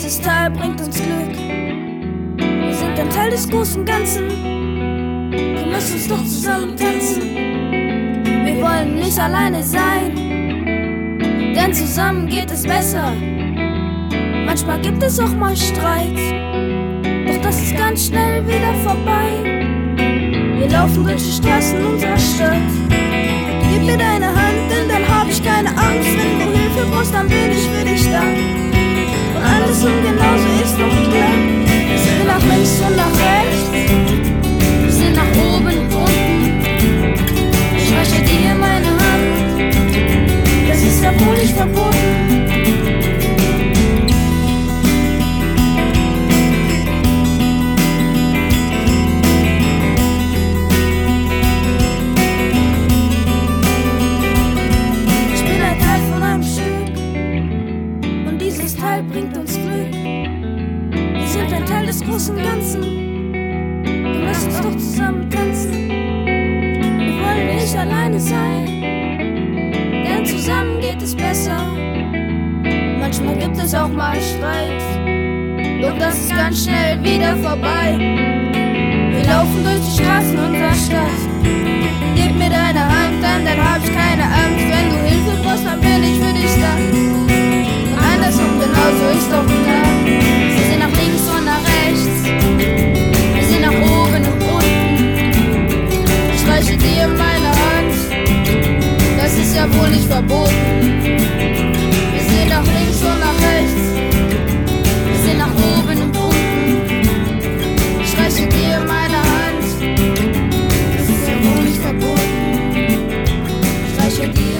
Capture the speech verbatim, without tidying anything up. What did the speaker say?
dieses Tal bringt uns Glück. Wir sind ein Teil des großen Ganzen. Komm, lass uns doch zusammen tanzen. Wir wollen nicht alleine sein, denn zusammen geht es besser. Manchmal gibt es auch mal Streit, doch das ist ganz schnell wieder vorbei. Wir laufen durch die Straßen unserer Stadt. Gib mir deine Hand, denn dann hab ich keine Angst. Wenn du Hilfe brauchst, dann bin ich für dich da. Und alles um genauso ist doch klar. Wir sind nach links und nach rechts, wir sind nach oben und unten. Ich reiche dir meine Hand, das ist ja wohl nicht verboten. Bringt uns Glück. Wir sind ein Teil des großen Ganzen. Komm, lass uns doch zusammen tanzen. Wir wollen nicht alleine sein, denn zusammen geht es besser. Manchmal gibt es auch mal Streit, doch das ist ganz schnell wieder vorbei. Wir laufen durch die Straßen unserer Stadt. Gib mir deine Hand, denn dann hab ich keine Angst. Wenn du Hilfe brauchst, dann bin ich für dich da. Andersrum genauso ist doch klar. Wir sind nach links und nach rechts, wir sind nach oben und unten. Ich reiche dir meine Hand, das ist ja wohl nicht verboten. Wir sind nach links und nach rechts, wir sind nach oben und unten. Ich reiche dir meine Hand, das ist ja wohl nicht verboten. Ich reiche dir